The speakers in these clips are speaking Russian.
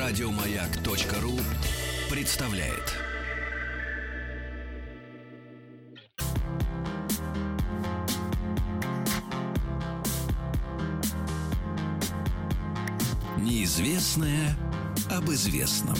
Радиомаяк.ру представляет. Неизвестное об известном.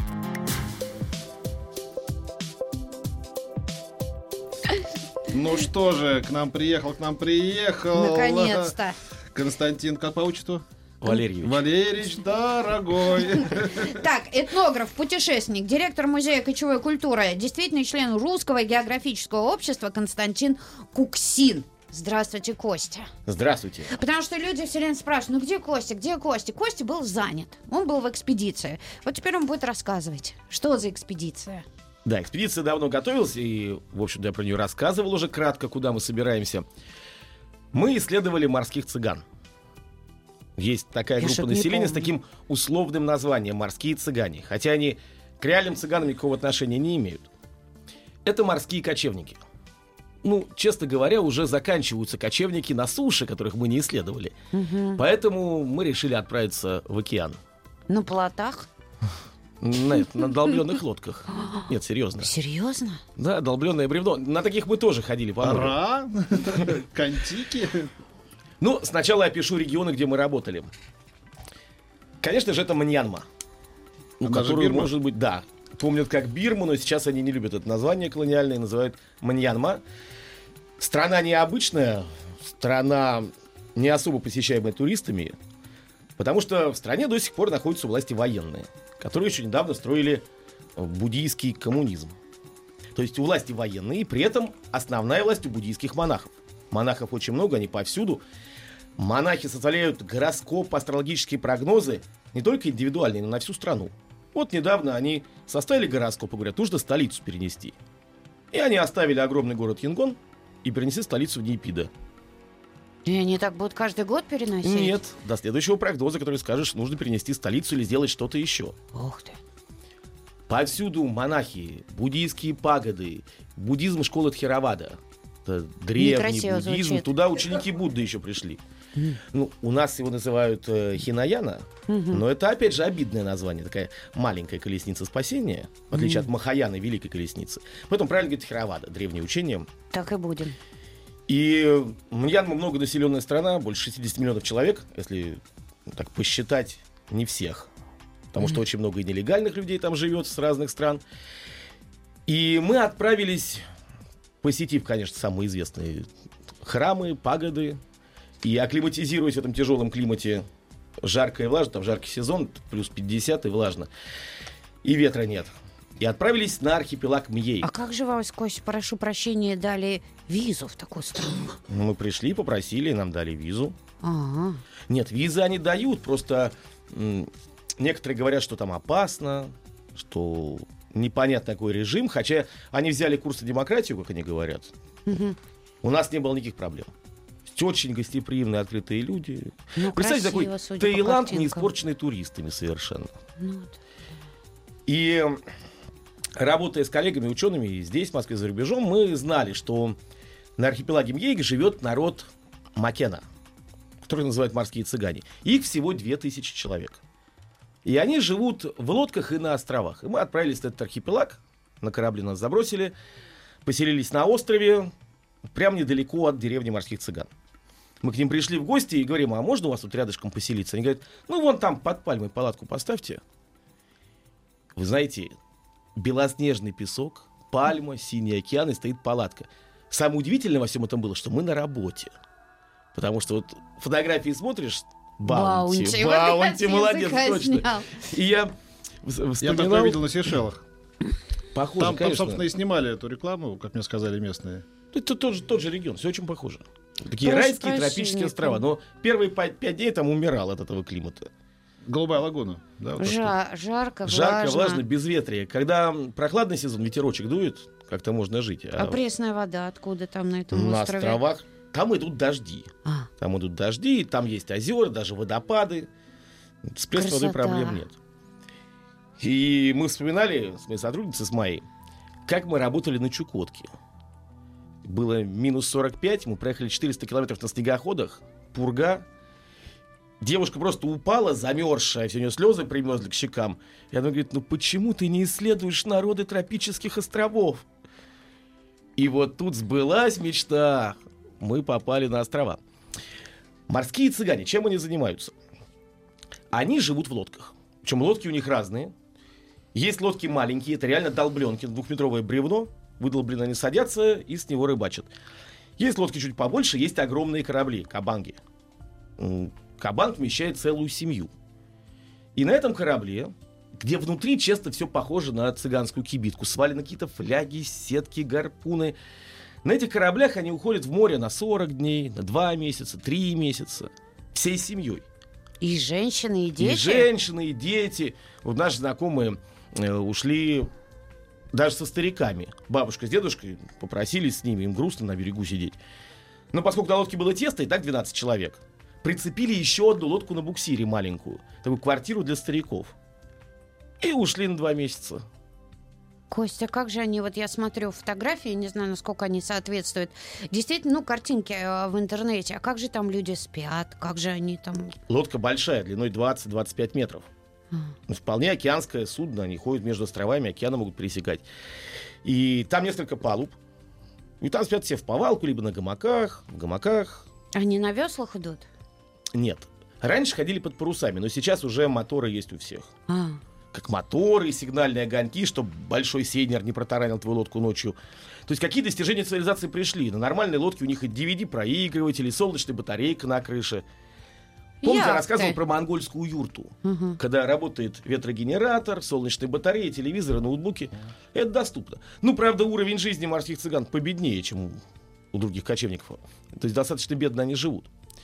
Ну что же, к нам приехал. Наконец-то. Константин, как по отчеству? Валерьевич, дорогой. Так, этнограф, путешественник, директор Музея кочевой культуры, действительный член Русского географического общества Константин Куксин. Здравствуйте, Костя. Здравствуйте. Потому что люди все время спрашивают, ну где Костя, где Костя? Костя был занят, он был в экспедиции. Вот теперь он будет рассказывать, что за экспедиция. Да, экспедиция давно готовилась, и, в общем-то, я про нее рассказывал уже кратко, куда мы собираемся. Мы исследовали морских цыган. Есть такая группа населения с таким условным названием «морские цыгане», хотя они к реальным цыганам никакого отношения не имеют. Это морские кочевники. Ну, честно говоря, уже заканчиваются кочевники на суше, которых мы не исследовали. Поэтому мы решили отправиться в океан. На плотах? На долбленных лодках. Нет, серьезно. Серьезно? Да, долбленное бревно. На таких мы тоже ходили по морю. Ара, контики. Ну, сначала я опишу регионы, где мы работали. Конечно же, это Мьянма. Которую, может быть, да, помнят как Бирму, но сейчас они не любят это название колониальное, называют Мьянма. Страна необычная, страна не особо посещаемая туристами, потому что в стране до сих пор находятся у власти военные, которые еще недавно строили буддийский коммунизм. То есть у власти военные, и при этом основная власть у буддийских монахов. Монахов очень много, они повсюду. Монахи составляют гороскоп, астрологические прогнозы, не только индивидуальные, но на всю страну. Вот недавно они составили гороскоп и говорят, нужно столицу перенести. И они оставили огромный город Янгон и перенесли столицу в Нейпидо. И они так будут каждый год переносить? Нет, до следующего прогноза, который скажешь, нужно перенести столицу или сделать что-то еще. Ух ты. Повсюду монахи, буддийские пагоды, буддизм школы Тхеравада. Это древний Некрасиво буддизм. звучит. Туда ученики Будды еще пришли. Ну, у нас его называют Хинаяна, но это, опять же, обидное название. Такая маленькая колесница спасения, в отличие от Махаяны, великой колесницы. Поэтому правильно говорить Тхеравада, древнее учение. Так и будем. И Мьянма многонаселенная страна, больше 60 миллионов человек, если так посчитать, не всех. Потому что очень много и нелегальных людей там живет с разных стран. И мы отправились, посетив, конечно, самые известные храмы, пагоды, и акклиматизируясь в этом тяжелом климате, жарко и влажно, там жаркий сезон, плюс 50 и влажно, и ветра нет. И отправились на архипелаг Мьей. А как же вам, Кость, прошу прощения, дали визу в такую страну? Мы пришли, попросили, нам дали визу. Ага. Нет, визы они дают, просто некоторые говорят, что там опасно, что непонятно какой режим, хотя они взяли курс на демократию, как они говорят. У нас не было никаких проблем. Очень гостеприимные, открытые люди. Ну, представьте, красиво, такой судя по Таиланд, картинкам. не испорченный туристами совершенно. Ну, вот. И работая с коллегами, учеными здесь, в Москве, за рубежом, мы знали, что на архипелаге Мьей живет народ Макена, который называют морские цыгане. Их всего 2000 человек. И они живут в лодках и на островах. И мы отправились на этот архипелаг, на корабле нас забросили, поселились на острове, прямо недалеко от деревни морских цыган. Мы к ним пришли в гости и говорим, а можно у вас тут рядышком поселиться? Они говорят, ну вон там под пальмой палатку поставьте. Вы знаете, белоснежный песок, пальма, синий океан и стоит палатка. Самое удивительное во всем этом было, что мы на работе. Потому что вот фотографии смотришь, Баунти, молодец, точно. И я Я вспоминал... такое видел на Сейшелах. Похоже, Там, конечно. собственно, и снимали эту рекламу, как мне сказали местные. Это тот же регион, все очень похоже. Такие Прошу райские прощения, тропические острова. Но первые 5 дней там умирал от этого климата. Голубая лагуна. Да, вот Жарко, Жарко, влажно. влажно, безветрие. Когда прохладный сезон, ветерочек дует, как-то можно жить. А пресная вода откуда там на этом на острове? островах там идут дожди. А. Там идут дожди, там есть озера, даже водопады. С пресной водой Красота. проблем нет. И мы вспоминали с моей сотрудницей, с Майей, как мы работали на Чукотке. Было минус 45, мы проехали 400 километров на снегоходах, пурга. Девушка просто упала, замерзшая, все у нее слезы примерзли к щекам. И она говорит, ну почему ты не исследуешь народы тропических островов? И вот тут сбылась мечта. Мы попали на острова. Морские цыгане, чем они занимаются? Они живут в лодках. Причем лодки у них разные. Есть лодки маленькие, это реально долбленки, 2-метровое бревно. Выдолбленно они садятся и с него рыбачат. Есть лодки чуть побольше, есть огромные корабли, кабанги. Кабанг вмещает целую семью. И на этом корабле, где внутри часто все похоже на цыганскую кибитку, свалены какие-то фляги, сетки, гарпуны. На этих кораблях они уходят в море на 40 дней, на 2 месяца, 3 месяца. Всей семьей. И женщины, и дети? И женщины, и дети. Вот наши знакомые ушли даже со стариками. Бабушка с дедушкой попросились с ними, им грустно на берегу сидеть. Но поскольку на лодке было тесно, и так 12 человек, прицепили еще одну лодку на буксире маленькую, такую квартиру для стариков. И ушли на 2 месяца. Костя, как же они, вот я смотрю фотографии, не знаю, насколько они соответствуют. Действительно, картинки в интернете. А как же там люди спят? Как же они там... Лодка большая, длиной 20-25 метров. Вполне океанское судно. Они ходят между островами, океаны могут пересекать. И там несколько палуб. И там спят все в повалку, либо на гамаках, в гамаках. Они на веслах идут? Нет. Раньше ходили под парусами, но сейчас уже моторы есть у всех. Как моторы, сигнальные огоньки, чтобы большой сейнер не протаранил твою лодку ночью. То есть какие достижения цивилизации пришли? На нормальной лодке у них и DVD-проигрыватель, и солнечная батарейка на крыше. Помните, я рассказывал про монгольскую юрту? Когда работает ветрогенератор, солнечные батареи, телевизоры, ноутбуки. Это доступно. Ну, правда, уровень жизни морских цыган победнее, чем у других кочевников. То есть достаточно бедно они живут.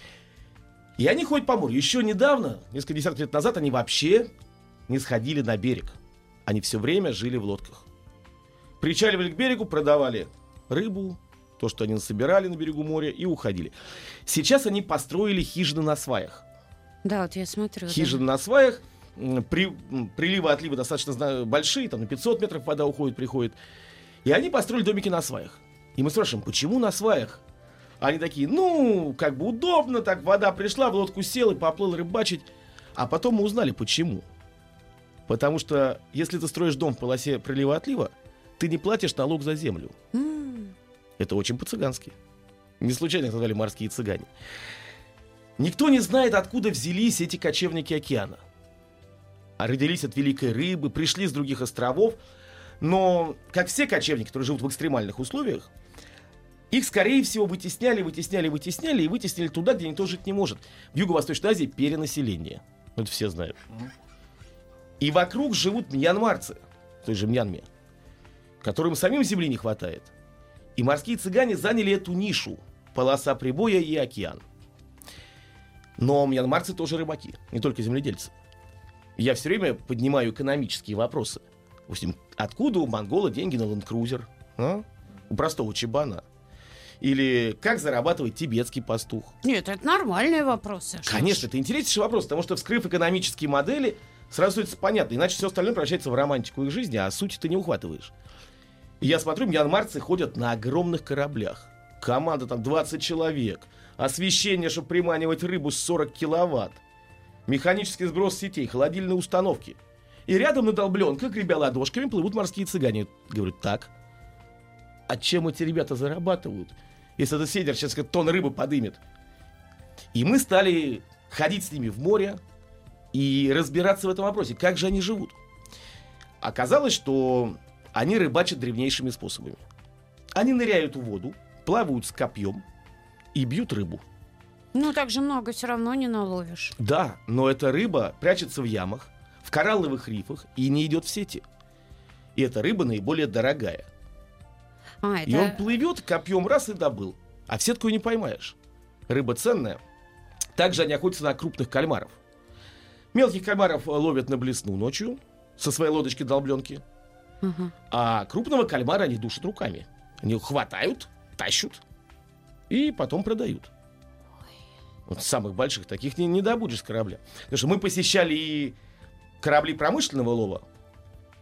И они ходят по морю. Еще недавно, несколько десятков лет назад, они вообще не сходили на берег. Они все время жили в лодках. Причаливали к берегу, продавали рыбу, то, что они насобирали на берегу моря, и уходили. Сейчас они построили хижины на сваях. Да, вот я смотрю. Хижины на сваях. Приливы, отливы достаточно большие, там на 500 метров вода уходит, приходит. И они построили домики на сваях. И мы спрашиваем, почему на сваях? Они такие, ну, как бы удобно, так вода пришла, в лодку сел и поплыл рыбачить. А потом мы узнали, почему. Потому что, если ты строишь дом в полосе прилива-отлива, ты не платишь налог за землю. Это очень по-цыгански. Не случайно их назвали морские цыгане. Никто не знает, откуда взялись эти кочевники океана. А родились от великой рыбы, пришли с других островов. Но, как все кочевники, которые живут в экстремальных условиях, их, скорее всего, вытесняли и вытеснили туда, где никто жить не может. В Юго-Восточной Азии перенаселение. Это все знают. И вокруг живут мьянмарцы, в той же Мьянме, которым самим земли не хватает. И морские цыгане заняли эту нишу. Полоса прибоя и океан. Но мьянмарцы тоже рыбаки, не только земледельцы. Я все время поднимаю экономические вопросы. Допустим, откуда у монгола деньги на ленд-крузер? У простого чебана? Или как зарабатывает тибетский пастух? Нет, это нормальные вопросы. Конечно, это интереснейший вопрос, потому что, вскрыв экономические модели, сразу становится понятно. Иначе все остальное превращается в романтику их жизни, а суть ты не ухватываешь. И я смотрю, мьянмарцы ходят на огромных кораблях. Команда там 20 человек. Освещение, чтобы приманивать рыбу с 40 киловатт. Механический сброс сетей, холодильные установки. И рядом на долбленках, гребя ладошками, плывут морские цыгане. Говорю, так, а чем эти ребята зарабатывают? Если этот сейдер сейчас как тонн рыбы подымет. И мы стали ходить с ними в море и разбираться в этом вопросе, как же они живут. Оказалось, что они рыбачат древнейшими способами. Они ныряют в воду, плавают с копьем и бьют рыбу. Ну, так же много все равно не наловишь. Да, но эта рыба прячется в ямах, в коралловых рифах и не идет в сети. И эта рыба наиболее дорогая. И он плывет, копьем раз и добыл. А в сетку не поймаешь. Рыба ценная. Также они охотятся на крупных кальмаров. Мелких кальмаров ловят на блесну ночью со своей лодочки-долбленки. А крупного кальмара они душат руками. Они его хватают, тащут и потом продают. Вот самых больших таких не добудешь с корабля. Потому что мы посещали и корабли промышленного лова.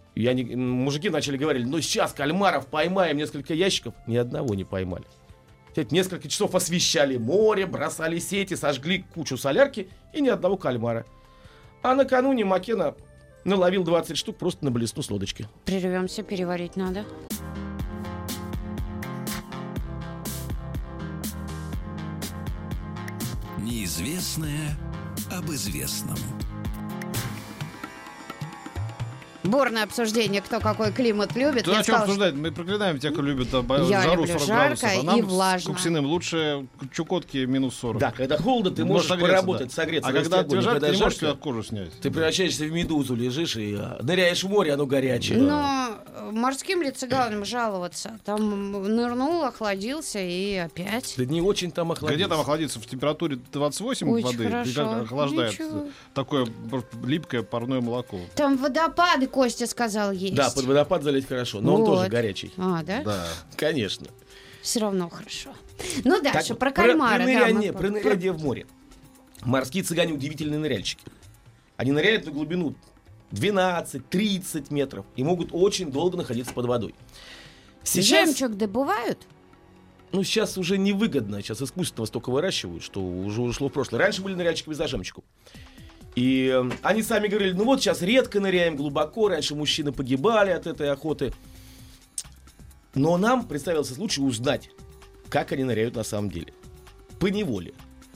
Мужики начали говорить, ну сейчас кальмаров поймаем, несколько ящиков. Ни одного не поймали. Несколько часов освещали море, бросали сети, сожгли кучу солярки и ни одного кальмара. А накануне Маккена наловил 20 штук просто на блесну с лодочки. Прервемся, переварить надо. Неизвестное об известном. Бурное обсуждение, кто какой климат любит. Ты Я о чем сказала, обсуждать? Мы проклинаем тех, кто любит Я жару люблю 40 жарко градусов. А и нам с влажно. Куксиным лучше Чукотки минус 40. Да, когда холодно, ты можешь согреться, поработать, да. согреться. А когда тебе жарко, когда ты не можешь жарко, себе кожу снять. ты превращаешься в медузу, лежишь и ныряешь в море, оно горячее. Но морским ли цыганам жаловаться? Там нырнул, охладился и опять. Да не очень там охладится. Где там охладиться? В температуре 28 Очень воды? хорошо. И как охлаждает Ничего. такое липкое парное молоко? Там водопады, Костя сказал, есть. Да, под водопад залить хорошо, но он Вот. тоже горячий. А, да? Да. Конечно. Все равно хорошо. Ну, дальше, Так, про кальмара. Про да, ныряние, мы- про ныряние в море. Морские цыгане удивительные ныряльщики. Они ныряют на глубину 12-30 метров и могут очень долго находиться под водой. Сейчас, Жемчуг добывают? сейчас уже невыгодно. Сейчас искусственно столько выращивают, что уже ушло в прошлое. Раньше были ныряльщиками за жемчугом. И они сами говорили, ну вот сейчас редко ныряем глубоко, раньше мужчины погибали от этой охоты. Но нам представился случай узнать, как они ныряют на самом деле. Поневоле.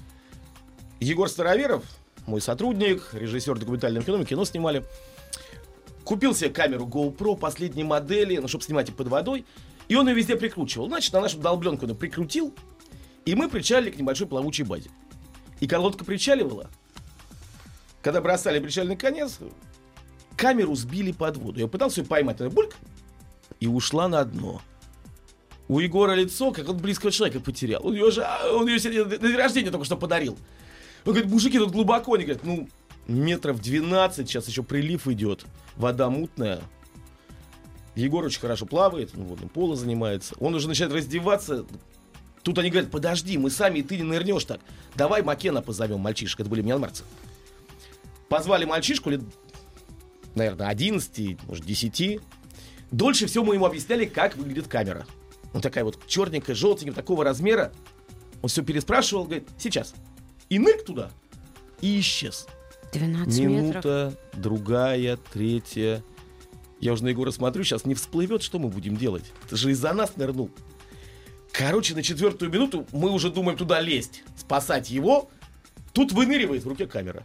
Егор Староверов, мой сотрудник, режиссер документального кино, мы кино снимали, купил себе камеру GoPro последней модели, чтобы снимать их под водой, и он ее везде прикручивал. Значит, на нашу долбленку он ее прикрутил, и мы причалили к небольшой плавучей базе. И когда лодка причаливала, когда бросали причальный конец, камеру сбили под воду. Я пытался ее поймать, она бульк, и ушла на дно. У Егора лицо, как от близкого человека потерял. Он ее себе на день рождения только что подарил. Он говорит, мужики, тут глубоко. Они говорят, метров 12, сейчас еще прилив идет. Вода мутная. Егор очень хорошо плавает, водным полом занимается. Он уже начинает раздеваться. Тут они говорят, подожди, мы сами, и ты не нырнешь так. Давай Маккена позовем, мальчишек. Это были мьянмарцы. Позвали мальчишку лет, наверное, 11, может, 10. Дольше всего мы ему объясняли, как выглядит камера. Он такая вот черненькая, желтенькая, такого размера. Он все переспрашивал, говорит, сейчас. И нырк туда. И исчез. 12 метров. Минута, другая, третья. Я уже на Егора смотрю, сейчас не всплывет, что мы будем делать. Это же из-за нас нырнул. Короче, на 4-ю минуту мы уже думаем туда лезть, спасать его. Тут выныривает в руке камера.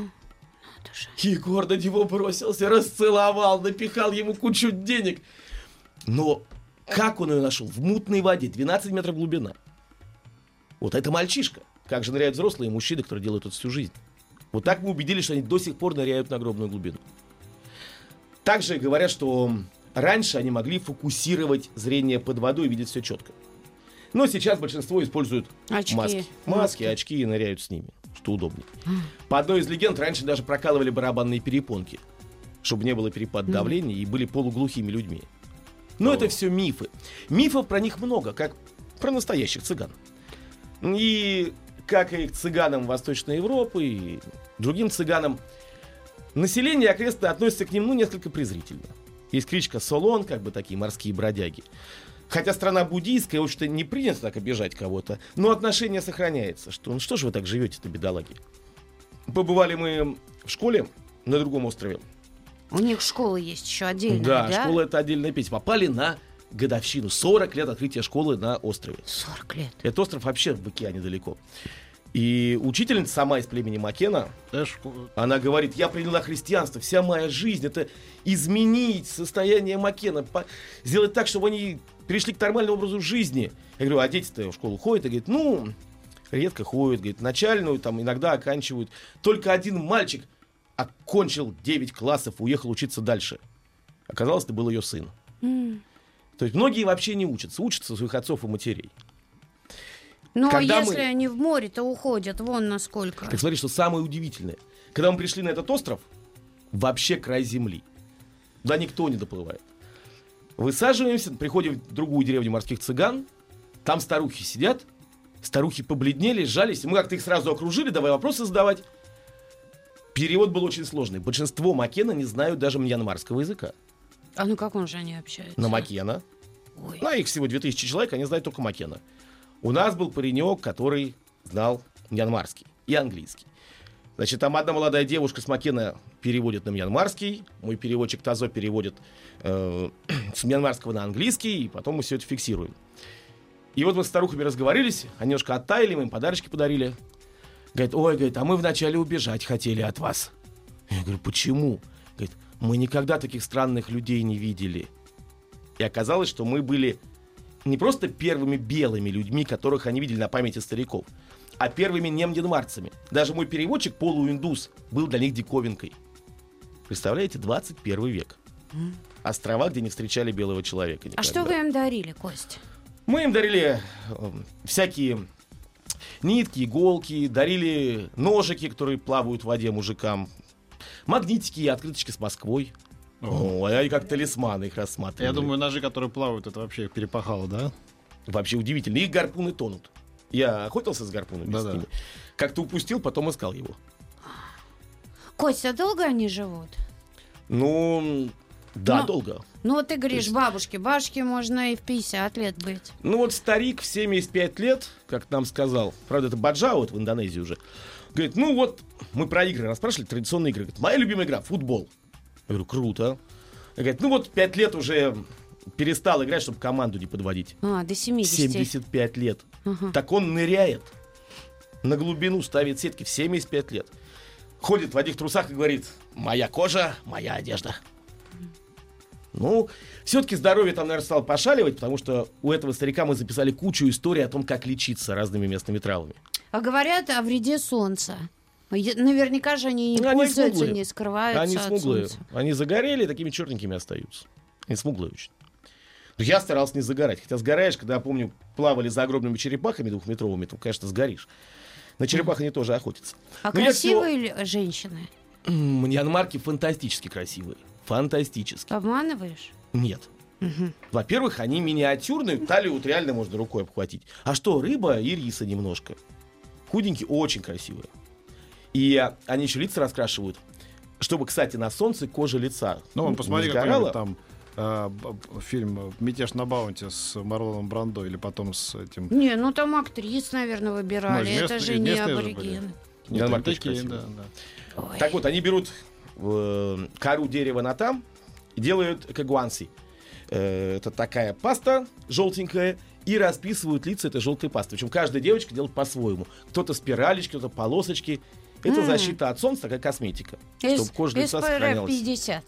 Егор на него бросился, расцеловал, напихал ему кучу денег. Но как он ее нашел? В мутной воде, 12 метров глубина. Вот это мальчишка. Как же ныряют взрослые мужчины, которые делают это всю жизнь. Вот так мы убедились, что они до сих пор ныряют на огромную глубину. Также говорят, что раньше они могли фокусировать зрение под водой и видеть все четко. Но сейчас большинство используют Очки. маски, очки и ныряют с ними, что удобнее. По одной из легенд, раньше даже прокалывали барабанные перепонки, чтобы не было перепада давления и были полуглухими людьми. Но это все мифы. Мифов про них много, как про настоящих цыган. И как и к цыганам Восточной Европы, и другим цыганам, население окрестное относится к ним, несколько презрительно. Есть кличка Солон, как бы такие морские бродяги. Хотя страна буддийская, в общем-то, не принято так обижать кого-то, но отношение сохраняется, что что же вы так живете-то, бедолаги? Побывали мы в школе на другом острове. У них школа есть еще отдельная, Да, да? школа — это отдельная песня. Попали на годовщину. 40 лет открытия школы на острове. 40 лет. Этот остров вообще в океане далеко. И учительница сама из племени Маккена, она говорит, я приняла христианство, вся моя жизнь — это изменить состояние Маккена, сделать так, чтобы они перешли к нормальному образу жизни. Я говорю, а дети-то в школу ходят? И говорит, редко ходят, говорит, начальную там иногда оканчивают. Только один мальчик окончил 9 классов, уехал учиться дальше. Оказалось, это был ее сын. То есть многие вообще не учатся у своих отцов и матерей. Но Когда если мы- они в море-то уходят, вон насколько. Так смотри, что самое удивительное. Когда мы пришли на этот остров, вообще край земли. Туда никто не доплывает. Высаживаемся, приходим в другую деревню морских цыган. Там старухи сидят. Старухи побледнели, сжались. Мы как-то их сразу окружили, давай вопросы задавать. Перевод был очень сложный. Большинство Маккена не знают даже мьянмарского языка. А ну как он же они общаются? На Маккена. Ой. На их всего 2000 человек, они знают только Маккена. У нас был паренек, который знал мьянмарский и английский. Значит, там одна молодая девушка с Макена переводит на мьянмарский, мой переводчик Тазо переводит с мьянмарского на английский, и потом мы все это фиксируем. И вот мы с старухами разговорились, они немножко оттаяли, мы им подарочки подарили. Говорит, ой, говорит, а мы вначале убежать хотели от вас. Я говорю, почему? Говорит, мы никогда таких странных людей не видели. И оказалось, что мы были не просто первыми белыми людьми, которых они видели на памяти стариков, а первыми немьянмарцами. Даже мой переводчик, полуиндус, был для них диковинкой. Представляете, 21 век. Острова, где не встречали белого человека никогда. А что вы им дарили, Кость? Мы им дарили всякие нитки, иголки, дарили ножики, которые плавают в воде мужикам, магнитики и открыточки с Москвой. Они как талисманы их рассматривали. Я думаю, ножи, которые плавают, это вообще их перепахало, да? Вообще удивительно. Их гарпуны тонут. Я охотился с гарпунами. Да-да. С ними. Как-то упустил, потом искал его. Кость, а долго они живут? Ну, да, Ну, долго. Ну, вот ты говоришь, есть- бабушке можно и в 50 лет быть. Ну вот старик в 75 лет, как нам сказал, правда, это Баджао, вот в Индонезии уже, говорит, ну вот, мы про игры расспрашивали, традиционные игры. Говорит, моя любимая игра — футбол. Я говорю, круто. Говорит, ну вот 5 лет уже перестал играть, чтобы команду не подводить. До 70. 75 лет. Ага. Так он ныряет, на глубину ставит сетки в 75 лет. Ходит в одних трусах и говорит, моя кожа, моя одежда. Ну, все-таки здоровье там, наверное, стало пошаливать, потому что у этого старика мы записали кучу историй о том, как лечиться разными местными травами. А говорят о вреде солнца. Наверняка же они не Они пользуются, смуглые. не скрываются Они от смуглые. солнца. Они загорели, такими черненькими остаются. Они смуглые очень. Но я старался не загорать. Хотя сгораешь, когда, я помню, плавали за огромными черепахами двухметровыми, то, конечно, сгоришь. На черепах они тоже охотятся. А Но я красивые ли женщины? Мьянмарки фантастически красивые. Фантастически. Обманываешь? Нет. Во-первых, они миниатюрные, талию вот реально можно рукой обхватить. А что, рыба и риса немножко. Худенькие, очень красивые. И они еще лица раскрашивают, чтобы, кстати, на солнце кожа лица Ну, не посмотри, сгорала. какой-нибудь там фильм «Мятеж на Баунти» с Марлоном Брандо или потом с этим... Не, ну там актрис, наверное, выбирали. Ну, Это местные- же не местные же аборигены. Нет, Мьянмар они тоже такие, красивый. да. Ой. Так вот, они берут кору дерева натам и делают кагуанси. Это такая паста желтенькая, и расписывают лица этой желтой пастой. Причем каждая девочка делает по-своему. Кто-то спиралечки, кто-то полосочки. Это защита от солнца, такая косметика. Чтобы кожа лица сохранялась. 50.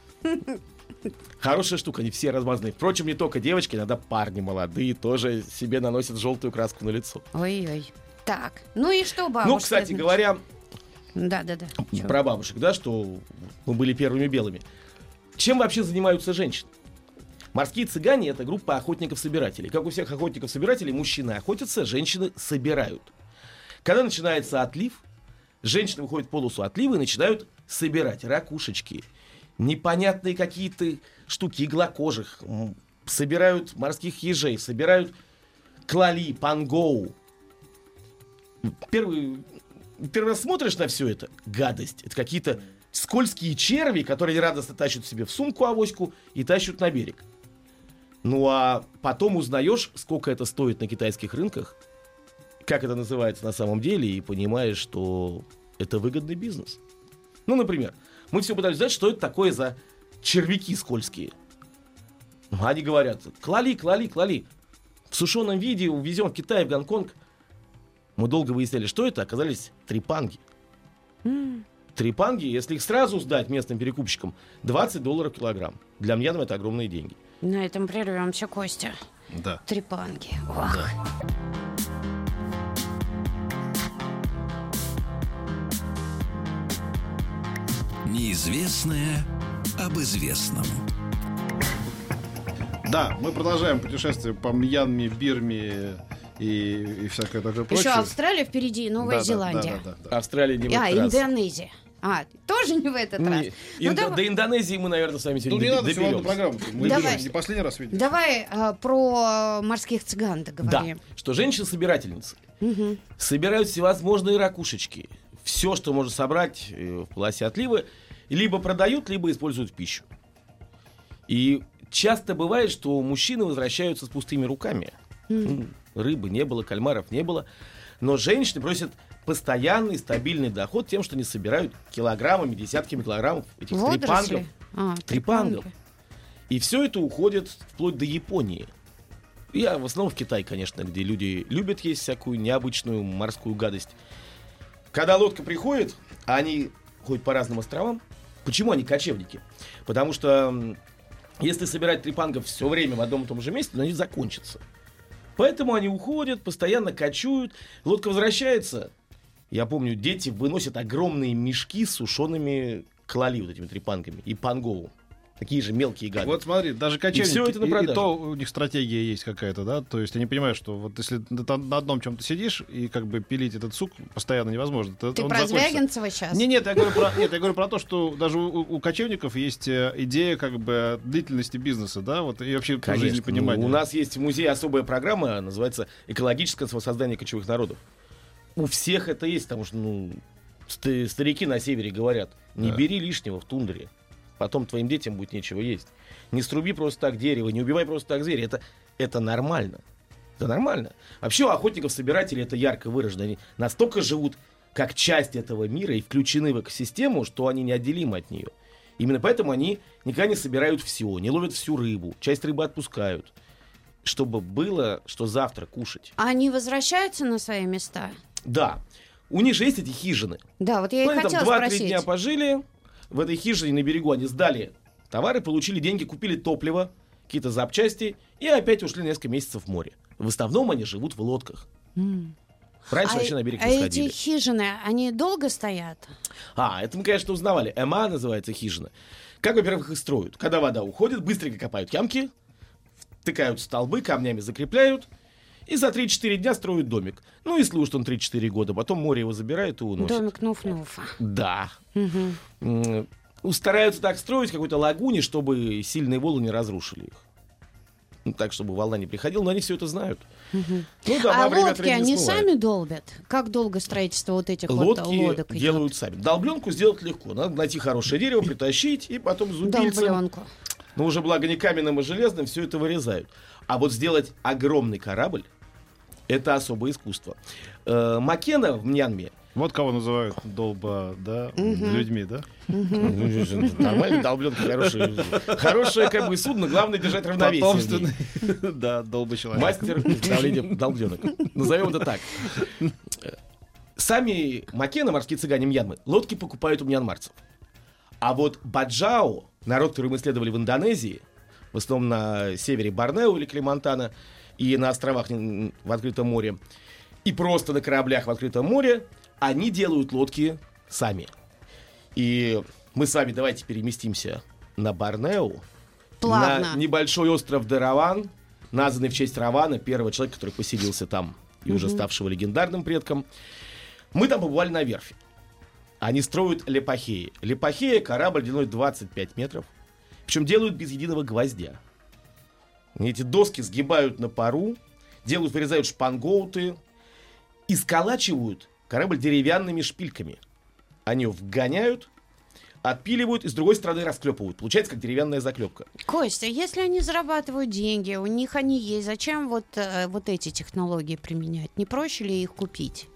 Хорошая штука, они все размазанные. Впрочем, не только девочки, иногда парни молодые тоже себе наносят желтую краску на лицо. Ой-ой. Так, ну и что бабушка? Ну, кстати значит? говоря, Да-да-да. Чё? про бабушек, да, что мы были первыми белыми. Чем вообще занимаются женщины? Морские цыгане — это группа охотников-собирателей. Как у всех охотников-собирателей, мужчины охотятся, женщины собирают. Когда начинается отлив, женщины выходят в полосу отлива и начинают собирать ракушечки, непонятные какие-то штуки, иглокожих, собирают морских ежей, собирают клали, пангоу. Первый раз смотришь на все это — гадость. Это какие-то скользкие черви, которые радостно тащат себе в сумку авоську и тащат на берег. Ну а потом узнаешь, сколько это стоит на китайских рынках, как это называется на самом деле, и понимаешь, что это выгодный бизнес. Ну, например, мы все пытались узнать, что это такое за червяки скользкие. Они говорят, клали. В сушеном виде увезем в Китай, в Гонконг. Мы долго выясняли, что это, оказались трипанги. Трипанги, если их сразу сдать местным перекупщикам, $20 килограмм. Для Мьянмы это огромные деньги. На этом прервемся, Костя. Да. Трепанги. Ох. Неизвестное об известном. Да, мы продолжаем путешествие по Мьянме, Бирме и всякое такое Еще прочее. Австралия впереди и Новая Да, Зеландия. да. Австралия не в этот раз. Индонезия. тоже не в этот раз. Ну, До Индонезии мы, наверное, с вами Ну, сегодня не надо всего одну доберемся. программу. Мы Давай. не последний раз видим. Давай про морских цыган Да, договорим. что женщины-собирательницы собирают всевозможные ракушечки. Все, что можно собрать в полосе отлива, либо продают, либо используют в пищу. И часто бывает, что мужчины возвращаются с пустыми руками. рыбы не было, кальмаров не было. Но женщины просят постоянный, стабильный доход тем, что они собирают килограммами, десятками килограммов этих трипангов. Трипангов. И все это уходит вплоть до Японии. Я в основном в Китай, конечно, где люди любят есть всякую необычную морскую гадость. Когда лодка приходит, они ходят по разным островам. Почему они кочевники? Потому что если собирать трипангов все время в одном и том же месте, то они закончатся. Поэтому они уходят, постоянно кочуют. Лодка возвращается. Я помню, дети выносят огромные мешки с сушеными клали, вот этими трипангами, и пангову. Такие же мелкие гады. Вот смотри, даже кочевники, и все это на продажу. И то у них стратегия есть какая-то, да? То есть они понимают, что вот если ты там на одном чем-то сидишь, и как бы пилить этот сук постоянно невозможно. Ты про Звягинцева сейчас? Нет, я говорю про то, что даже у кочевников есть идея как бы длительности бизнеса, да? Вот и вообще по жизни понимания. У нас есть в музее особая программа, называется «Экологическое создание кочевых народов». У всех это есть, потому что старики на севере говорят, не бери лишнего в тундре. Потом твоим детям будет нечего есть. Не сруби просто так дерево, не убивай просто так зверя. Это нормально. Это нормально. Вообще у охотников-собирателей это ярко выражено. Они настолько живут как часть этого мира и включены в экосистему, что они неотделимы от нее. Именно поэтому они никогда не собирают все, не ловят всю рыбу. Часть рыбы отпускают, чтобы было что завтра кушать. А они возвращаются на свои места? Да. У них же есть эти хижины. Да, вот я и хотела спросить. 2-3 спросить. дня пожили. В этой хижине на берегу они сдали товары, получили деньги, купили топливо, какие-то запчасти и опять ушли на несколько месяцев в море. В основном они живут в лодках. Раньше вообще на берег не сходили. Эти хижины, они долго стоят? Это мы, конечно, узнавали. Эма называется хижина. Как, во-первых, их строят? Когда вода уходит, быстренько копают ямки, втыкают столбы, камнями закрепляют, и за 3-4 дня строят домик. Ну и служит он 3-4 года, потом море его забирает и уносит. Домик Нуф-Нуфа. Да. Стараются так строить в какой-то лагуне, чтобы сильные волны не разрушили их. Так, чтобы волна не приходила, но они все это знают. А лодки они сами долбят? Как долго строительство вот этих лодок идет? Делают сами. Долбленку сделать легко. Надо найти хорошее дерево, притащить и потом зубильцем. Долбленку. Но уже благо не каменным, а железным все это вырезают. А вот сделать огромный корабль — это особое искусство. Макена в Мьянме. Вот кого называют людьми, да? Нормально, долбленка, хорошее как бы судно, главное держать равновесие. Да, долбый человек. Мастер изготовления долбленок. Назовем это так. Сами Макена, морские цыгане Мьянмы, лодки покупают у мьянмарцев. А вот Баджао, народ, который мы исследовали в Индонезии, в основном на севере Борнео или Калимантана, и на островах в открытом море, и просто на кораблях в открытом море, они делают лодки сами. И мы с вами давайте переместимся на Борнео, плавно, на небольшой остров Дераван, названный в честь Равана, первого человека, который поселился там и уже ставшего легендарным предком. Мы там побывали на верфи. Они строят лепахеи. Лепахея — корабль длиной 25 метров. Причем делают без единого гвоздя. Эти доски сгибают на пару, вырезают шпангоуты и сколачивают корабль деревянными шпильками. Они его вгоняют, отпиливают и с другой стороны расклепывают. Получается как деревянная заклепка. Костя, если они зарабатывают деньги, у них они есть, зачем вот эти технологии применять? Не проще ли их купить?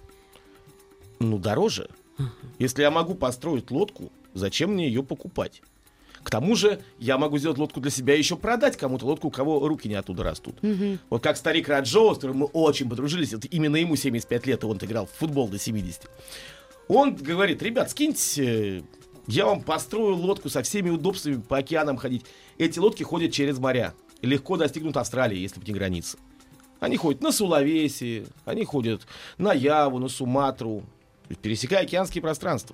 Дороже. Если я могу построить лодку, зачем мне ее покупать? К тому же я могу сделать лодку для себя и еще продать кому-то лодку, у кого руки не оттуда растут. Вот как старик Раджо, с которым мы очень подружились, вот именно ему 75 лет, и он играл в футбол до 70. Он говорит: ребят, скиньте, я вам построю лодку со всеми удобствами, по океанам ходить. Эти лодки ходят через моря. Легко достигнут Австралии, если бы не граница. Они ходят на Сулавеси, они ходят на Яву, на Суматру, пересекая океанские пространства.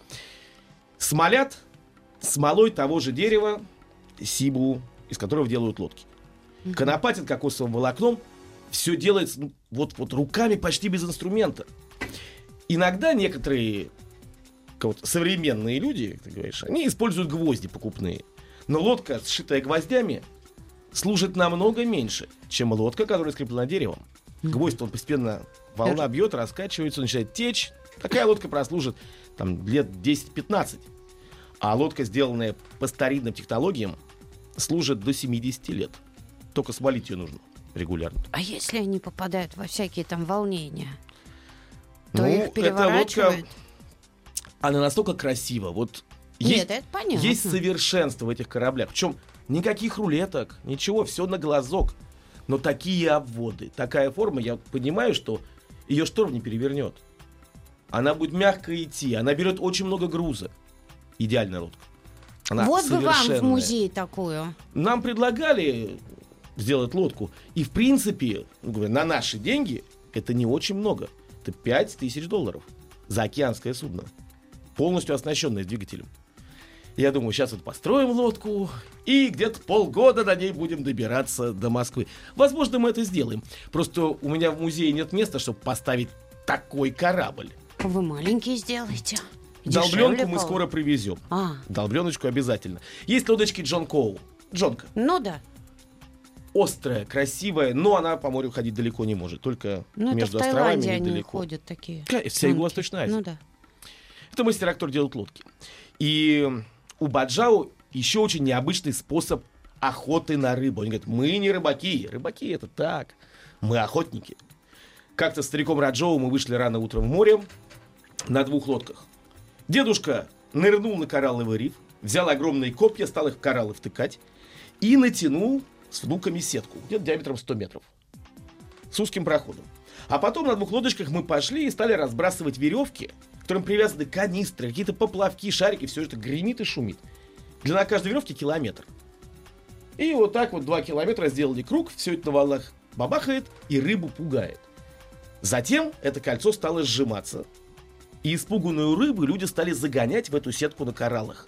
Смолят смолой того же дерева сибу, из которого делают лодки. Конопатят кокосовым волокном. Все делается вот руками, почти без инструмента. Иногда некоторые современные люди, как ты говоришь, они используют гвозди покупные. Но лодка, сшитая гвоздями, служит намного меньше, чем лодка, которая скреплена деревом. Гвоздь, он постепенно, волна бьет, раскачивается, начинает течь. Такая лодка прослужит лет 10-15. А лодка, сделанная по старинным технологиям, служит до 70 лет. Только смолить ее нужно. регулярно. А если они попадают во всякие там волнения, то Ну, их эта переворачивает? лодка, она настолько красива. Вот Нет, это понятно. есть совершенство в этих кораблях. Причем никаких рулеток, ничего, все на глазок. Но такие обводы, такая форма, я понимаю, что ее шторм не перевернет. Она будет мягко идти, она берет очень много груза. Идеальная лодка. Она Вот бы вам в совершенная. музей такую. Нам предлагали сделать лодку. И, в принципе, на наши деньги это не очень много. Это $5000 за океанское судно. Полностью оснащенное двигателем. Я думаю, сейчас вот построим лодку и где-то полгода на ней будем добираться до Москвы. Возможно, мы это сделаем. Просто у меня в музее нет места, чтобы поставить такой корабль. Вы маленький сделаете. Долбленку Дешевле мы скоро привезем. А, Долбленочку обязательно. Есть лодочки Джон Коу. Джонка. ну да. Острая, красивая, но она по морю ходить далеко не может. Только Ну это в между островами Таиланде они недалеко. ходят такие. Вся Юго-Восточная Азия. Ну да. Это мастера-актер делают лодки. И у Баджао еще очень необычный способ охоты на рыбу. Они говорят, мы не рыбаки. Рыбаки это так. Мы охотники. Как-то с стариком Раджоу мы вышли рано утром в море на 2 лодках. Дедушка нырнул на коралловый риф, взял огромные копья, стал их в кораллы втыкать и натянул с внуками сетку, где-то диаметром 100 метров, с узким проходом. А потом на 2 лодочках мы пошли и стали разбрасывать веревки, к которым привязаны канистры, какие-то поплавки, шарики, все это гремит и шумит. Длина каждой веревки 1 километр. И вот так вот 2 километра сделали круг, все это на волнах бабахает и рыбу пугает. Затем это кольцо стало сжиматься, и испуганную рыбу люди стали загонять в эту сетку на кораллах.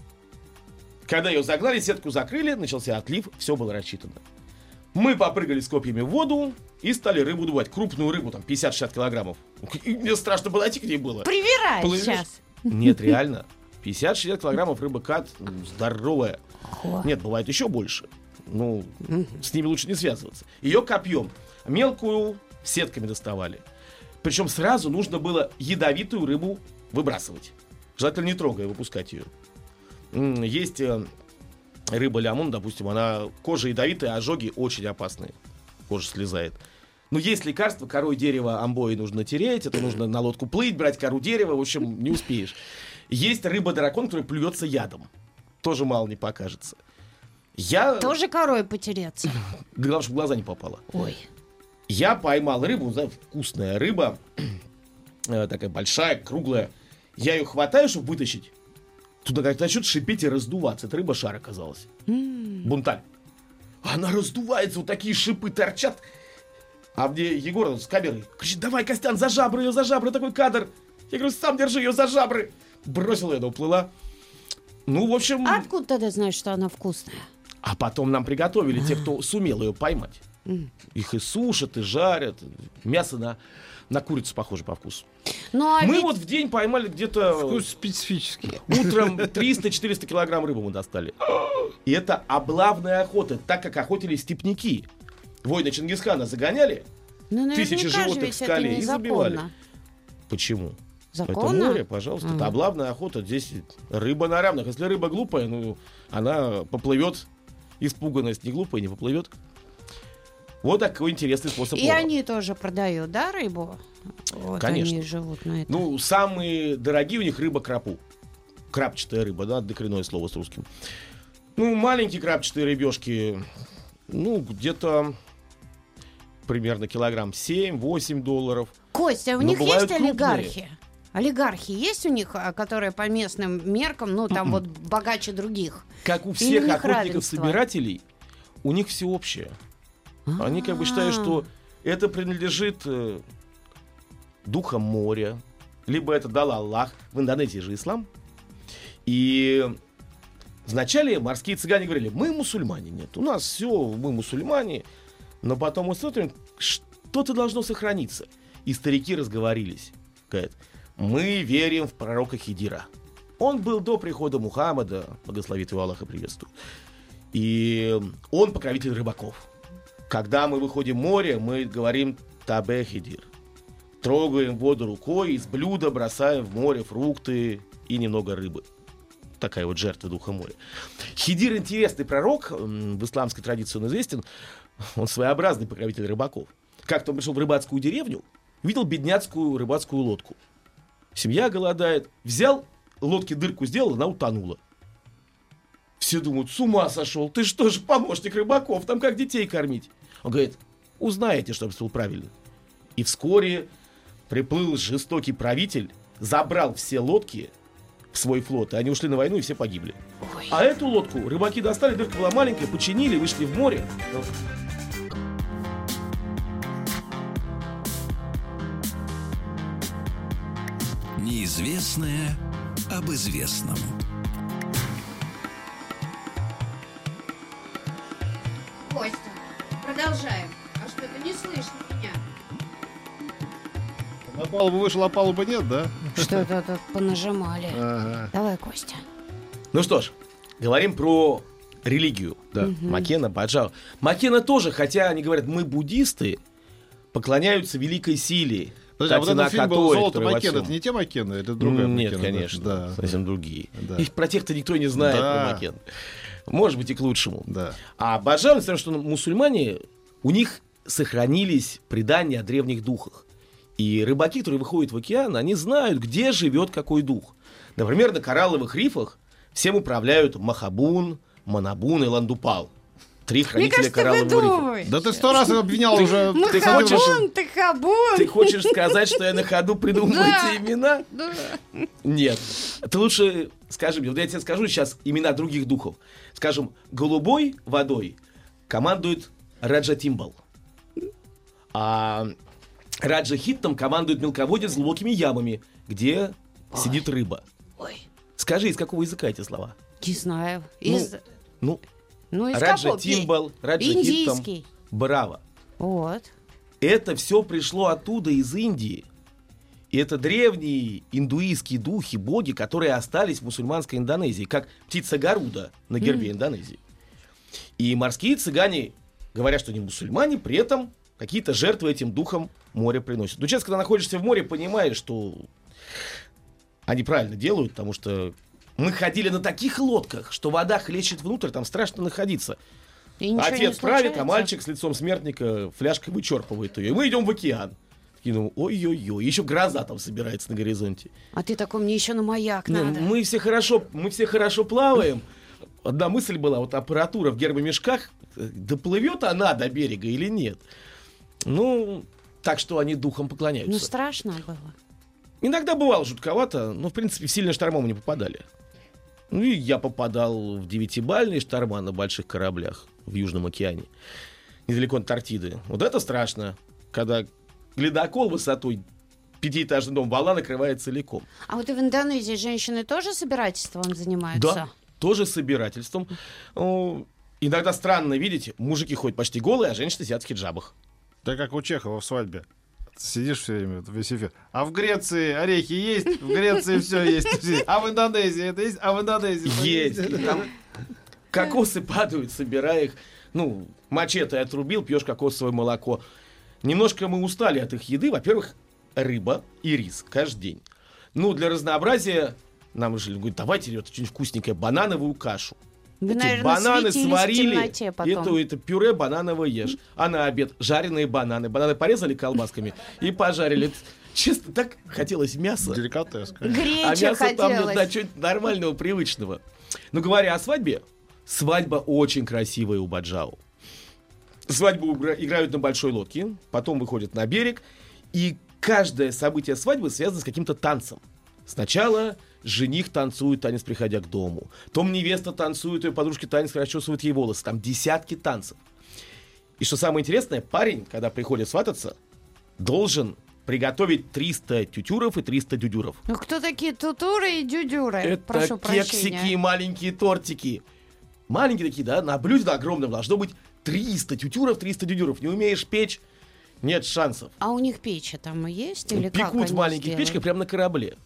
Когда ее загнали, сетку закрыли, начался отлив, все было рассчитано. Мы попрыгали с копьями в воду и стали рыбу добывать. Крупную рыбу, там 50-60 килограммов. И мне страшно подойти к ней было. Привирает Плывешь? сейчас. Нет, реально. 50-60 килограммов рыба-кат здоровая. О. Нет, бывает еще больше. Ну, с ними лучше не связываться. Ее копьем мелкую сетками доставали. Причем сразу нужно было ядовитую рыбу выбрасывать. Желательно не трогая, выпускать ее. Есть рыба лямун, допустим, она кожа ядовитая, ожоги очень опасные. Кожа слезает. Но есть лекарство, корой дерева амбои нужно тереть, это нужно на лодку плыть, брать кору дерева, в общем, не успеешь. Есть рыба-дракон, которая плюется ядом. Тоже мало не покажется. Тоже корой потереться. Главное, чтобы в глаза не попало. Ой. Я поймал рыбу, вкусная рыба, такая большая, круглая. Я ее хватаю, чтобы вытащить. Туда как начнет шипеть и раздуваться. Это рыба-шар оказалась. Бунталь. Она раздувается, вот такие шипы торчат. А мне Егор с камерой кричит: давай, Костян, за жабры ее, за жабры, такой кадр. Я говорю: сам держи ее за жабры. Бросил ее, она уплыла. Ну, в общем... А откуда тогда знаешь, что она вкусная? А потом нам приготовили те, кто сумел ее поймать. Их и сушат, и жарят. Мясо на курицу похоже по вкусу. Ну, а Мы ведь... вот в день поймали где-то... Вкус специфический. Утром 300-400 килограмм рыбы мы достали. И это облавная охота, так как охотились степняки. Воины Чингисхана загоняли Ну, тысячи наверняка же животных ведь в скале это и забивали. незаконно. Почему? Законно? Это море, пожалуйста. Это облавная охота. Здесь рыба на равных. Если рыба глупая, ну, она поплывет. Испуганность не глупая, не поплывет. Вот такой интересный способ И лова. они тоже продают, да, рыбу? Вот Конечно. они живут на этом. Ну, самые дорогие у них рыба крапу. Крапчатая рыба, да, докоренное слово с русским. Ну, маленькие крапчатые рыбешки, ну, где-то примерно килограмм $7-8. Костя, у Но них бывают есть крупные. олигархи? Олигархи есть у них, которые по местным меркам, ну, там вот богаче других? Как у Или у всех них охотников-собирателей, у них все общее. Они как бы считают, что это принадлежит духам моря, либо это дал Аллах. В Индонезии же ислам. И вначале морские цыгане говорили: мы мусульмане, нет, у нас все, мы мусульмане. Но потом мы смотрим, что-то должно сохраниться. И старики разговорились. Говорят: мы верим в пророка Хидира. Он был до прихода Мухаммада, благословит его Аллах и приветствует. И он покровитель рыбаков. Когда мы выходим в море, мы говорим «Табе Хидир». Трогаем воду рукой, из блюда бросаем в море фрукты и немного рыбы. Такая вот жертва духа моря. Хидир интересный пророк, в исламской традиции он известен. Он своеобразный покровитель рыбаков. Как-то он пришел в рыбацкую деревню, видел бедняцкую рыбацкую лодку. Семья голодает. Взял, лодке дырку сделал, она утонула. Все думают, с ума сошел. Ты что же помощник рыбаков? Там как детей кормить? Он говорит, узнаете, что поступил правильно. И вскоре приплыл жестокий правитель, забрал все лодки в свой флот, и они ушли на войну, и все погибли. Ой. А эту лодку рыбаки достали, дырка была маленькая, починили, вышли в море. Неизвестное об известном. Костя, продолжаем. А что-то не слышно меня. На палубу вышел, а палубы нет, да? Что-то тут понажимали. Ага. Давай, Костя. Ну что ж, говорим про религию. Да. Макена, Баджао. Макена тоже, хотя они говорят, мы буддисты, поклоняются великой силе. Подожди, а вот этот фильм был Катори, «Золото который во Маккена», всем. это не те Маккены, это другая Нет, Маккена, конечно, да. совсем другие. Да. И про тех-то никто не знает, Да. про Маккена. Может быть, и к лучшему. Да. А Баджао, несмотря на то, что мусульмане, у них сохранились предания о древних духах. И рыбаки, которые выходят в океан, они знают, где живет какой дух. Например, на коралловых рифах всем управляют Махабун, Манабун и Ландупал. 3 Мне хранителя кажется, ты кораллового рифа. выдумываешь. Да ты 100 раз обвинял уже. ты хочешь- Махабун, ты хабун. Ты хочешь сказать, что я на ходу придумываю Да. эти имена? Да. Нет. Ты лучше скажи мне, вот я тебе скажу сейчас имена других духов. Скажем, голубой водой командует Раджа Тимбал. А Раджа Хиттом командует мелководье с глубокими ямами, где сидит рыба. Ой, Скажи, из какого языка эти слова? не знаю. Ну, Из Раджа какого? Тимбал, Раджа Хиттом, Индийский. Браво. Вот. Это все пришло оттуда, из Индии. И это древние индуистские духи, боги, которые остались в мусульманской Индонезии, как птица Гаруда на гербе Индонезии. И морские цыгане говорят, что они мусульмане, при этом какие-то жертвы этим духам море приносят. Но часто, когда находишься в море, понимаешь, что они правильно делают, потому что мы ходили на таких лодках, что вода хлещет внутрь, там страшно находиться. И ничего не Отец правит, случается. а мальчик с лицом смертника фляжкой вычерпывает ее. И мы идем в океан. Такие, ну, ой-ой-ой, еще гроза там собирается на горизонте. А ты такой, мне еще на маяк Не, надо. мы все хорошо плаваем. Одна мысль была, вот аппаратура в гербомешках, доплывет она до берега или нет? Ну, так что они духом поклоняются. Ну, страшно было. Иногда бывало жутковато, но, в принципе, в сильные шторма мы не попадали. Ну, и я попадал в 9-бальные шторма на больших кораблях в Южном океане, недалеко от Антарктиды. Вот это страшно, когда ледокол высотой 5-этажный дом, волна накрывает целиком. А вот и в Индонезии женщины тоже собирательством занимаются? Да, тоже собирательством. Иногда странно видеть, мужики ходят почти голые, а женщины сидят в хиджабах. Да как у Чехова в свадьбе. Сидишь все время, весь эфир. А в Греции орехи есть? В Греции все есть. А в Индонезии это есть? А в Индонезии Есть. Там кокосы падают, собирая их. Ну, мачете отрубил, пьешь кокосовое молоко. Немножко мы устали от их еды. Во-первых, рыба и рис каждый день. Ну, для разнообразия нам решили, говорит, давайте, ребята, что-нибудь вкусненькое, банановую кашу. Вы, Эти наверное, бананы светились в сварили, темноте потом. это пюре банановое ешь. А на обед жареные бананы. Бананы порезали колбасками и пожарили. Честно, так хотелось мяса. Деликатес, А Греча мясо там нет, хотелось. да, чего-нибудь нормального, привычного. Но говоря о свадьбе, свадьба очень красивая у Баджао. Свадьбу играют на большой лодке, потом выходят на берег, и каждое событие свадьбы связано с каким-то танцем. Сначала жених танцует танец, приходя к дому. Том невеста танцует, ее подружки танец, расчесывают ей волосы. Там десятки танцев. И что самое интересное, парень, когда приходит свататься, должен приготовить 300 тютюров и 300 дюдюров. Ну, кто такие тутуры и дюдюры? Это Прошу кексики и прощения. маленькие тортики. Маленькие такие, да, на блюде огромном должно быть 300 тютюров, 300 дюдюров. Не умеешь печь, нет шансов. А у них печи там и есть? Или как Пекут в они маленьких сделают? печках прямо на корабле.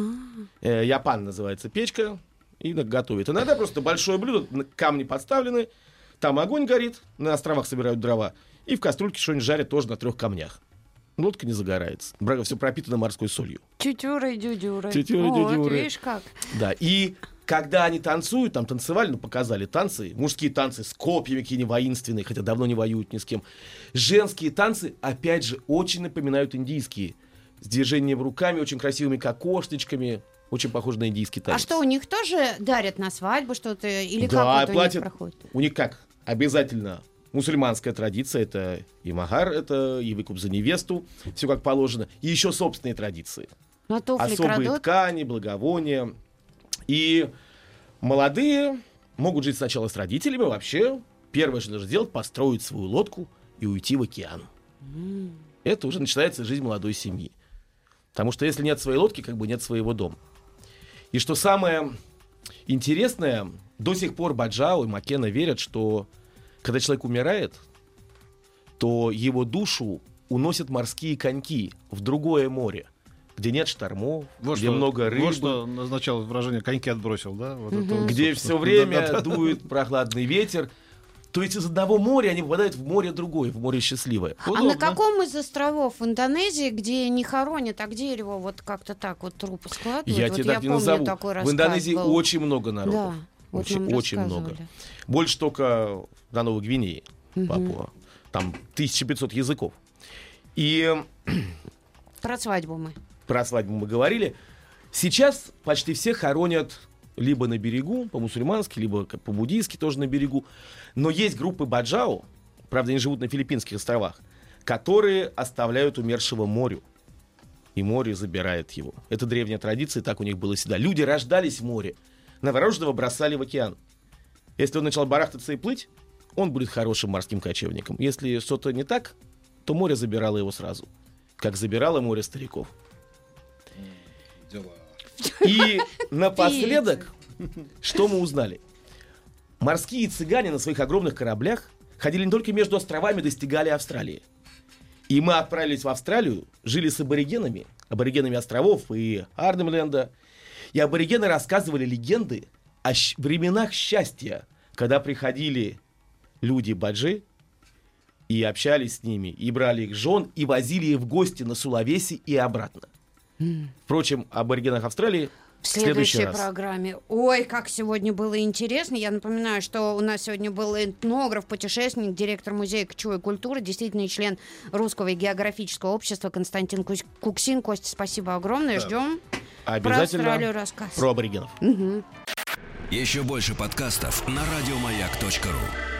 Япан называется печка. И готовит. Иногда просто большое блюдо, камни подставлены, там огонь горит, на островах собирают дрова, и в кастрюльке что-нибудь жарят тоже на 3 камнях. Лодка не загорается. Брага все пропитано морской солью. Тютюры и дюдюры. Тютюры и Вот, дюдюры. видишь как. Да, и когда они танцуют, там танцевали, показали танцы, мужские танцы с копьями какие-нибудь воинственные, хотя давно не воюют ни с кем. Женские танцы, опять же, очень напоминают индийские. С движением руками, очень красивыми кокошничками, очень похоже на индийский танец. А что, у них тоже дарят на свадьбу что-то? Или да, как вот платят, у них проходит? У них как? Обязательно мусульманская традиция, это и махар, это и выкуп за невесту, все как положено. И еще собственные традиции. Ну, а туфли Особые крадут? ткани, благовония. И молодые могут жить сначала с родителями, вообще первое, что нужно сделать, построить свою лодку и уйти в океан. Это уже начинается жизнь молодой семьи. Потому что если нет своей лодки, как бы нет своего дома. И что самое интересное, до сих пор Баджао и Макена верят, что когда человек умирает, то его душу уносят морские коньки в другое море, где нет штормов, Вот где что, много рыбы. Вот что назначало выражение «коньки отбросил», да? Вот это вот, Где собственно. все время Да-да-да. дует прохладный ветер. То есть из одного моря они попадают в море другое, в море счастливое. А на каком из островов в Индонезии, где не хоронят, а где его вот как-то так вот трупы складывают? Я вот тебе так не помню, назову. такой В рассказ Индонезии был. очень много народов. Да, вот Очень, нам очень много. рассказывали. Больше только на Новой Гвинее, Папуа. Там 1500 языков. И Про свадьбу мы. про свадьбу мы говорили. Сейчас почти все хоронят либо на берегу, по-мусульмански, либо по-буддийски тоже на берегу. Но есть группы баджао, правда, они живут на Филиппинских островах, которые оставляют умершего морю. И море забирает его. Это древняя традиция, так у них было всегда. Люди рождались в море, новорожденного бросали в океан. Если он начал барахтаться и плыть, он будет хорошим морским кочевником. Если что-то не так, то море забирало его сразу. Как забирало море стариков. Дела. И напоследок, что мы узнали? Морские цыгане на своих огромных кораблях ходили не только между островами, достигали Австралии. И мы отправились в Австралию, жили с аборигенами островов и Ардемленда. И аборигены рассказывали легенды о временах счастья, когда приходили люди-баджи и общались с ними, и брали их жен, и возили их в гости на Сулавеси и обратно. Впрочем, об аборигенах Австралии В следующей раз. программе. Ой, как сегодня было интересно. Я напоминаю, что у нас сегодня был этнограф, путешественник, директор музея кочевой культуры, действительный член Русского географического общества Константин Куксин. Костя, спасибо огромное. Ждем про Обязательно Австралию рассказ. про аборигенов. Еще больше подкастов на радиомаяк.ру.